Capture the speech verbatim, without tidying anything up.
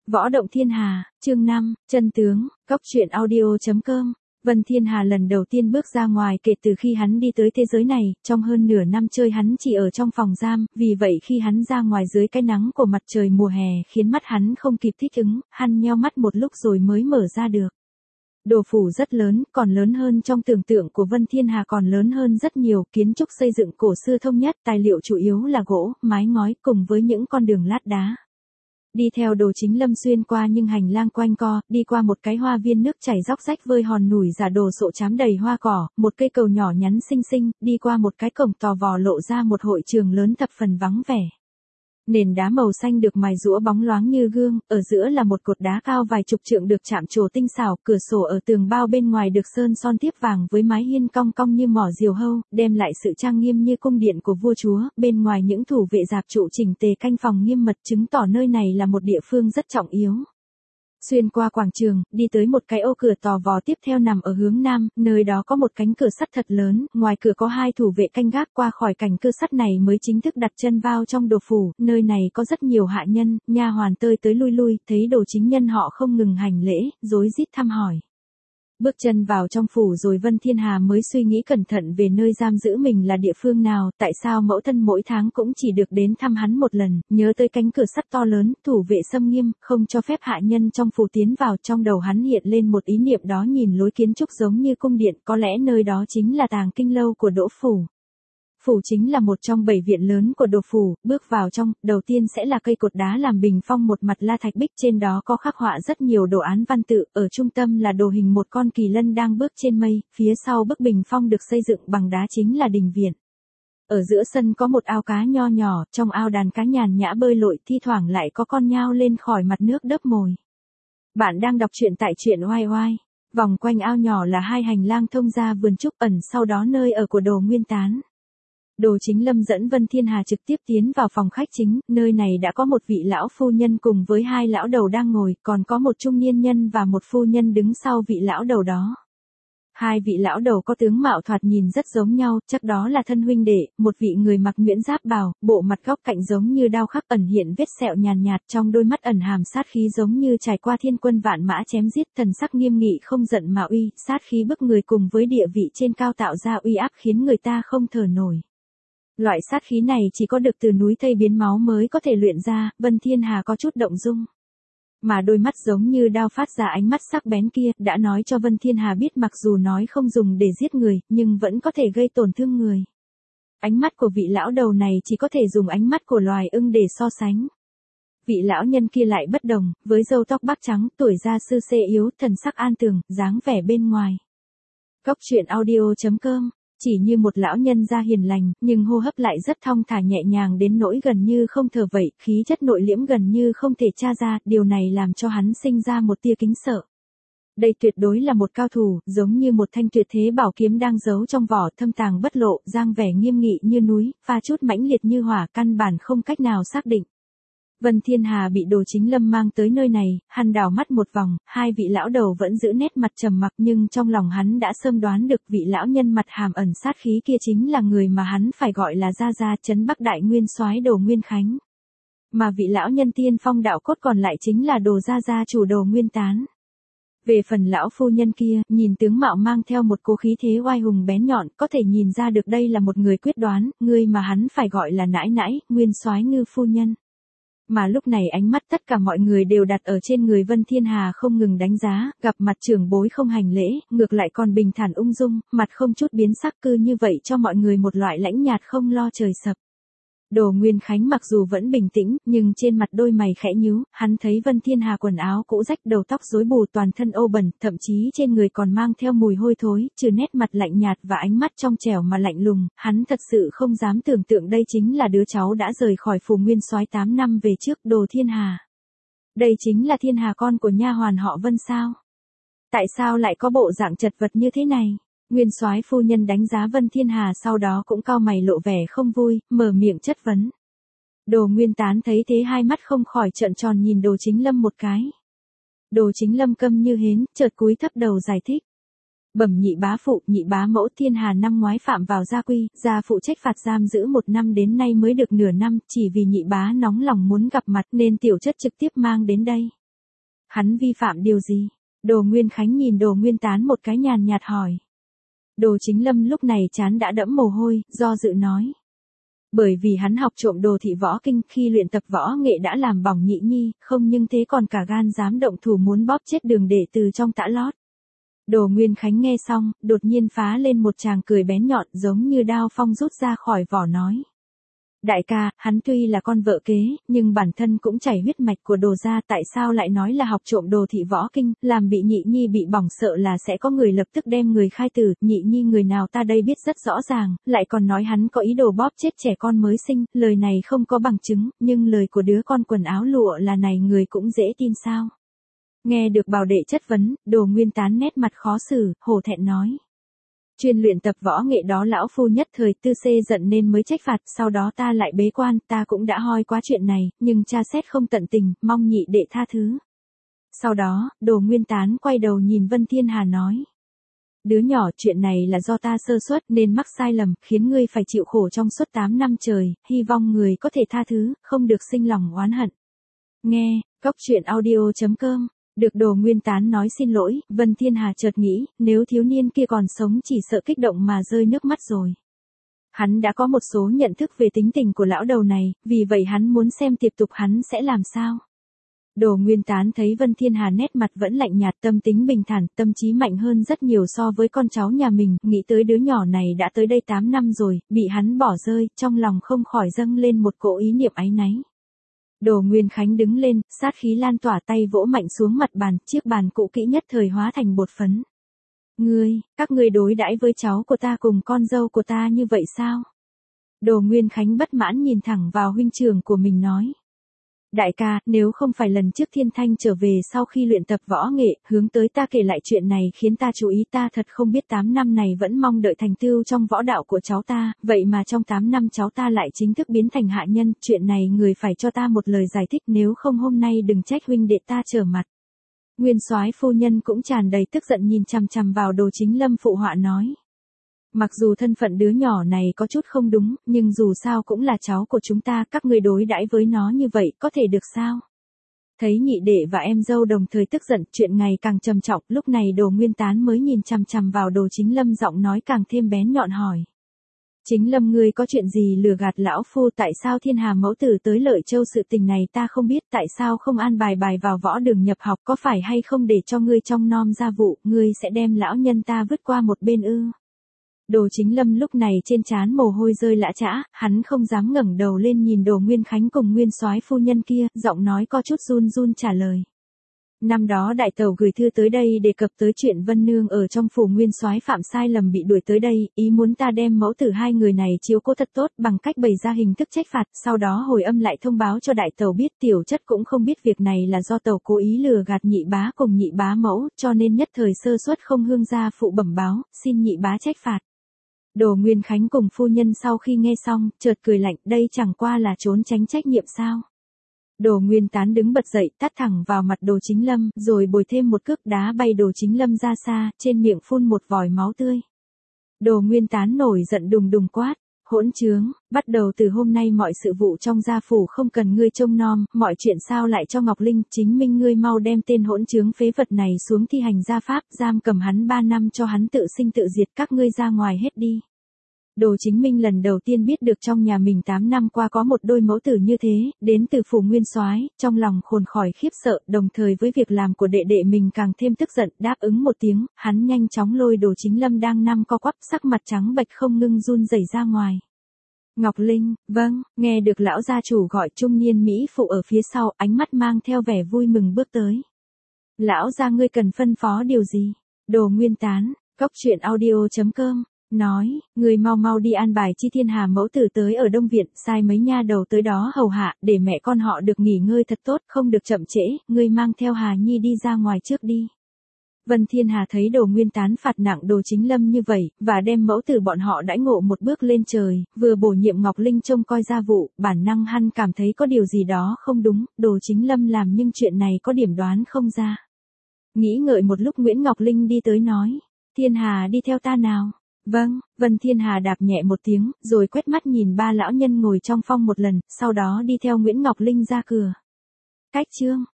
Võ động thiên hà, chương năm, chân tướng, góc truyện audio.com. Vân Thiên Hà lần đầu tiên bước ra ngoài kể từ khi hắn đi tới thế giới này, trong hơn nửa năm chơi hắn chỉ ở trong phòng giam, vì vậy khi hắn ra ngoài dưới cái nắng của mặt trời mùa hè khiến mắt hắn không kịp thích ứng, hắn nheo mắt một lúc rồi mới mở ra được. Đồ phủ rất lớn, còn lớn hơn trong tưởng tượng của Vân Thiên Hà, còn lớn hơn rất nhiều, kiến trúc xây dựng cổ xưa thông nhất, tài liệu chủ yếu là gỗ, mái ngói cùng với những con đường lát đá. Đi theo Đồ Chính Lâm xuyên qua những hành lang quanh co, đi qua một cái hoa viên nước chảy róc rách với hòn núi giả đồ sộ chám đầy hoa cỏ, một cây cầu nhỏ nhắn xinh xinh, đi qua một cái cổng tò vò lộ ra một hội trường lớn thập phần vắng vẻ. Nền đá màu xanh được mài rũa bóng loáng như gương, ở giữa là một cột đá cao vài chục trượng được chạm trổ tinh xảo, cửa sổ ở tường bao bên ngoài được sơn son tiếp vàng với mái hiên cong cong như mỏ diều hâu, đem lại sự trang nghiêm như cung điện của vua chúa, bên ngoài những thủ vệ giáp trụ chỉnh tề canh phòng nghiêm mật chứng tỏ nơi này là một địa phương rất trọng yếu. Xuyên qua quảng trường, đi tới một cái ô cửa tò vò tiếp theo nằm ở hướng nam, nơi đó có một cánh cửa sắt thật lớn, ngoài cửa có hai thủ vệ canh gác, qua khỏi cánh cửa sắt này mới chính thức đặt chân vào trong đồ phủ, nơi này có rất nhiều hạ nhân, nha hoàn tơi tới lui lui, thấy Đồ chính nhân họ không ngừng hành lễ, rối rít thăm hỏi. Bước chân vào trong phủ rồi Vân Thiên Hà mới suy nghĩ cẩn thận về nơi giam giữ mình là địa phương nào, tại sao mẫu thân mỗi tháng cũng chỉ được đến thăm hắn một lần, nhớ tới cánh cửa sắt to lớn, thủ vệ xâm nghiêm, không cho phép hạ nhân trong phủ tiến vào, trong đầu hắn hiện lên một ý niệm đó, nhìn lối kiến trúc giống như cung điện, có lẽ nơi đó chính là tàng kinh lâu của Đỗ phủ. Phủ chính là một trong bảy viện lớn của Đồ phủ, bước vào trong, đầu tiên sẽ là cây cột đá làm bình phong một mặt la thạch bích, trên đó có khắc họa rất nhiều đồ án văn tự, ở trung tâm là đồ hình một con kỳ lân đang bước trên mây, phía sau bức bình phong được xây dựng bằng đá chính là đình viện. Ở giữa sân có một ao cá nho nhỏ, trong ao đàn cá nhàn nhã bơi lội, thi thoảng lại có con nhao lên khỏi mặt nước đớp mồi. Bạn đang đọc truyện tại truyện oai oai. Vòng quanh ao nhỏ là hai hành lang thông ra vườn trúc, ẩn sau đó nơi ở của Đồ Nguyên Tán. Đồ Chính Lâm dẫn Vân Thiên Hà trực tiếp tiến vào phòng khách chính, nơi này đã có một vị lão phu nhân cùng với hai lão đầu đang ngồi, còn có một trung niên nhân và một phu nhân đứng sau vị lão đầu đó. Hai vị lão đầu có tướng mạo thoạt nhìn rất giống nhau, chắc đó là thân huynh đệ, một vị người mặc nhuyễn giáp bào, bộ mặt góc cạnh giống như đao khắc ẩn hiện vết sẹo nhàn nhạt, trong đôi mắt ẩn hàm sát khí giống như trải qua thiên quân vạn mã chém giết, thần sắc nghiêm nghị không giận mà uy, sát khí bức người cùng với địa vị trên cao tạo ra uy áp khiến người ta không thở nổi. Loại sát khí này chỉ có được từ núi thây biến máu mới có thể luyện ra, Vân Thiên Hà có chút động dung. Mà đôi mắt giống như đao phát ra ánh mắt sắc bén kia, đã nói cho Vân Thiên Hà biết mặc dù nói không dùng để giết người, nhưng vẫn có thể gây tổn thương người. Ánh mắt của vị lão đầu này chỉ có thể dùng ánh mắt của loài ưng để so sánh. Vị lão nhân kia lại bất đồng, với râu tóc bạc trắng, tuổi già sư xê yếu, thần sắc an tường, dáng vẻ bên ngoài. Góc truyện audio.com. Chỉ như một lão nhân da hiền lành, nhưng hô hấp lại rất thong thả nhẹ nhàng đến nỗi gần như không thở vậy, khí chất nội liễm gần như không thể tra ra, điều này làm cho hắn sinh ra một tia kính sợ. Đây tuyệt đối là một cao thủ, giống như một thanh tuyệt thế bảo kiếm đang giấu trong vỏ, thâm tàng bất lộ, dáng vẻ nghiêm nghị như núi, pha chút mãnh liệt như hỏa, căn bản không cách nào xác định. Vân Thiên Hà bị Đồ Chính Lâm mang tới nơi này, hắn đảo mắt một vòng, hai vị lão đầu vẫn giữ nét mặt trầm mặc, nhưng trong lòng hắn đã sớm đoán được vị lão nhân mặt hàm ẩn sát khí kia chính là người mà hắn phải gọi là Gia Gia trấn Bắc Đại Nguyên soái Đồ Nguyên Khánh. Mà vị lão nhân tiên phong đạo cốt còn lại chính là Đồ Gia Gia chủ Đồ Nguyên Tán. Về phần lão phu nhân kia, nhìn tướng mạo mang theo một cố khí thế oai hùng bén nhọn, có thể nhìn ra được đây là một người quyết đoán, người mà hắn phải gọi là nãi nãi, Nguyên soái Ngư phu nhân. Mà lúc này ánh mắt tất cả mọi người đều đặt ở trên người Vân Thiên Hà không ngừng đánh giá, gặp mặt trưởng bối không hành lễ, ngược lại còn bình thản ung dung, mặt không chút biến sắc, cư như vậy cho mọi người một loại lãnh nhạt không lo trời sập. Đồ Nguyên Khánh mặc dù vẫn bình tĩnh, nhưng trên mặt đôi mày khẽ nhíu, hắn thấy Vân Thiên Hà quần áo cũ rách, đầu tóc rối bù, toàn thân ô bẩn, thậm chí trên người còn mang theo mùi hôi thối, trừ nét mặt lạnh nhạt và ánh mắt trong trẻo mà lạnh lùng, hắn thật sự không dám tưởng tượng đây chính là đứa cháu đã rời khỏi phủ Nguyên soái tám năm về trước, Đồ Thiên Hà. Đây chính là Thiên Hà con của nha hoàn họ Vân sao? Tại sao lại có bộ dạng chật vật như thế này? Nguyên soái phu nhân đánh giá Vân Thiên Hà sau đó cũng cau mày lộ vẻ không vui, mở miệng chất vấn. Đồ Nguyên Tán thấy thế hai mắt không khỏi trợn tròn nhìn Đồ Chính Lâm một cái. Đồ Chính Lâm câm như hến, chợt cúi thấp đầu giải thích. Bẩm nhị bá phụ, nhị bá mẫu, Thiên Hà năm ngoái phạm vào gia quy, gia phụ trách phạt giam giữ một năm đến nay mới được nửa năm, chỉ vì nhị bá nóng lòng muốn gặp mặt nên tiểu chất trực tiếp mang đến đây. Hắn vi phạm điều gì? Đồ Nguyên Khánh nhìn Đồ Nguyên Tán một cái nhàn nhạt hỏi. Đồ Chính Lâm lúc này trán đã đẫm mồ hôi, do dự nói. Bởi vì hắn học trộm đồ thị võ kinh, khi luyện tập võ nghệ đã làm bỏng nhị nhi, không nhưng thế còn cả gan dám động thủ muốn bóp chết Đường Đệ từ trong tã lót. Đồ Nguyên Khánh nghe xong, đột nhiên phá lên một tràng cười bén nhọn giống như đao phong rút ra khỏi vỏ nói. Đại ca, hắn tuy là con vợ kế, nhưng bản thân cũng chảy huyết mạch của Đồ gia, tại sao lại nói là học trộm đồ thị võ kinh, làm bị nhị nhi bị bỏng, sợ là sẽ có người lập tức đem người khai tử, nhị nhi người nào ta đây biết rất rõ ràng, lại còn nói hắn có ý đồ bóp chết trẻ con mới sinh, lời này không có bằng chứng, nhưng lời của đứa con quần áo lụa là này người cũng dễ tin sao. Nghe được Bảo đệ chất vấn, Đồ Nguyên Tán nét mặt khó xử, hổ thẹn nói. Chuyên luyện tập võ nghệ đó lão phu nhất thời tư xê giận nên mới trách phạt, sau đó ta lại bế quan, ta cũng đã hoi quá chuyện này, nhưng cha xét không tận tình, mong nhị đệ tha thứ. Sau đó, Đồ Nguyên Tán quay đầu nhìn Vân Thiên Hà nói. Đứa nhỏ, chuyện này là do ta sơ suất nên mắc sai lầm, khiến ngươi phải chịu khổ trong suốt tám năm trời, hy vọng người có thể tha thứ, không được sinh lòng oán hận. Nghe, Cốc Truyện Audio chấm com. Được Đồ Nguyên Tán nói xin lỗi, Vân Thiên Hà chợt nghĩ, nếu thiếu niên kia còn sống chỉ sợ kích động mà rơi nước mắt rồi. Hắn đã có một số nhận thức về tính tình của lão đầu này, vì vậy hắn muốn xem tiếp tục hắn sẽ làm sao. Đồ Nguyên Tán thấy Vân Thiên Hà nét mặt vẫn lạnh nhạt, tâm tính bình thản, tâm trí mạnh hơn rất nhiều so với con cháu nhà mình, nghĩ tới đứa nhỏ này đã tới đây tám năm rồi, bị hắn bỏ rơi, trong lòng không khỏi dâng lên một cỗ ý niệm áy náy. Đồ Nguyên Khánh đứng lên, sát khí lan tỏa, tay vỗ mạnh xuống mặt bàn, chiếc bàn cũ kỹ nhất thời hóa thành bột phấn. Ngươi, các ngươi đối đãi với cháu của ta cùng con dâu của ta như vậy sao? Đồ Nguyên Khánh bất mãn nhìn thẳng vào huynh trưởng của mình nói. Đại ca, nếu không phải lần trước Thiên Thanh trở về sau khi luyện tập võ nghệ, hướng tới ta kể lại chuyện này khiến ta chú ý, ta thật không biết tám năm này vẫn mong đợi thành tựu trong võ đạo của cháu ta, vậy mà trong tám năm cháu ta lại chính thức biến thành hạ nhân, chuyện này người phải cho ta một lời giải thích, nếu không hôm nay đừng trách huynh đệ ta trở mặt. Nguyên soái phu nhân cũng tràn đầy tức giận nhìn chằm chằm vào Đồ Chính Lâm phụ họa nói. Mặc dù thân phận đứa nhỏ này có chút không đúng, nhưng dù sao cũng là cháu của chúng ta, các người đối đãi với nó như vậy, có thể được sao? Thấy nhị đệ và em dâu đồng thời tức giận, chuyện ngày càng trầm trọng, lúc này Đồ Nguyên Tán mới nhìn chằm chằm vào Đồ Chính Lâm, giọng nói càng thêm bén nhọn hỏi. Chính Lâm, ngươi có chuyện gì lừa gạt lão phu, tại sao Thiên Hà mẫu tử tới Lợi Châu, sự tình này ta không biết, tại sao không an bài bài vào võ đường nhập học, có phải hay không để cho ngươi trong nom gia vụ, ngươi sẽ đem lão nhân ta vứt qua một bên ư? Đồ Chính Lâm lúc này trên trán mồ hôi rơi lã chã, hắn không dám ngẩng đầu lên nhìn Đồ Nguyên Khánh cùng Nguyên soái phu nhân kia, giọng nói có chút run run trả lời. Năm đó đại tẩu gửi thư tới đây đề cập tới chuyện Vân Nương ở trong phủ Nguyên soái phạm sai lầm bị đuổi tới đây, ý muốn ta đem mẫu tử hai người này chiếu cố thật tốt bằng cách bày ra hình thức trách phạt, sau đó hồi âm lại thông báo cho đại tẩu biết, tiểu chất cũng không biết việc này là do tẩu cố ý lừa gạt nhị bá cùng nhị bá mẫu, cho nên nhất thời sơ suất không hương gia phụ bẩm báo, xin nhị bá trách phạt. Đồ Nguyên Khánh cùng phu nhân sau khi nghe xong, chợt cười lạnh, đây chẳng qua là trốn tránh trách nhiệm sao. Đồ Nguyên Tán đứng bật dậy, tát thẳng vào mặt Đồ Chính Lâm, rồi bồi thêm một cước đá bay Đồ Chính Lâm ra xa, trên miệng phun một vòi máu tươi. Đồ Nguyên Tán nổi giận đùng đùng quát, hỗn trướng, bắt đầu từ hôm nay mọi sự vụ trong gia phủ không cần ngươi trông nom, mọi chuyện sao lại cho Ngọc Linh, chính minh ngươi mau đem tên hỗn trướng phế vật này xuống thi hành gia pháp, giam cầm hắn ba năm cho hắn tự sinh tự diệt, các ngươi ra ngoài hết đi. Đồ Chính Minh lần đầu tiên biết được trong nhà mình tám năm qua có một đôi mẫu tử như thế, đến từ phủ Nguyên soái, trong lòng khôn khỏi khiếp sợ, đồng thời với việc làm của đệ đệ mình càng thêm tức giận, đáp ứng một tiếng, hắn nhanh chóng lôi Đồ Chính Lâm đang nằm co quắp, sắc mặt trắng bệch không ngưng run rẩy ra ngoài. Ngọc Linh, vâng, nghe được lão gia chủ gọi, trung niên mỹ phụ ở phía sau, ánh mắt mang theo vẻ vui mừng bước tới. Lão gia, ngươi cần phân phó điều gì? Đồ Nguyên Tán, Cốc Truyện Audio chấm com nói, người mau mau đi an bài chi Thiên Hà mẫu tử tới ở Đông Viện, sai mấy nha đầu tới đó hầu hạ, để mẹ con họ được nghỉ ngơi thật tốt, không được chậm trễ, ngươi mang theo Hà Nhi đi ra ngoài trước đi. Vân Thiên Hà thấy Đồ Nguyên Tán phạt nặng Đồ Chính Lâm như vậy, và đem mẫu tử bọn họ đãi ngộ một bước lên trời, vừa bổ nhiệm Ngọc Linh trông coi gia vụ, bản năng hắn cảm thấy có điều gì đó không đúng, Đồ Chính Lâm làm nhưng chuyện này có điểm đoán không ra. Nghĩ ngợi một lúc, Nguyễn Ngọc Linh đi tới nói, Thiên Hà đi theo ta nào. Vâng, Vân Thiên Hà đạp nhẹ một tiếng, rồi quét mắt nhìn ba lão nhân ngồi trong phong một lần, sau đó đi theo Nguyễn Ngọc Linh ra cửa. Cách chương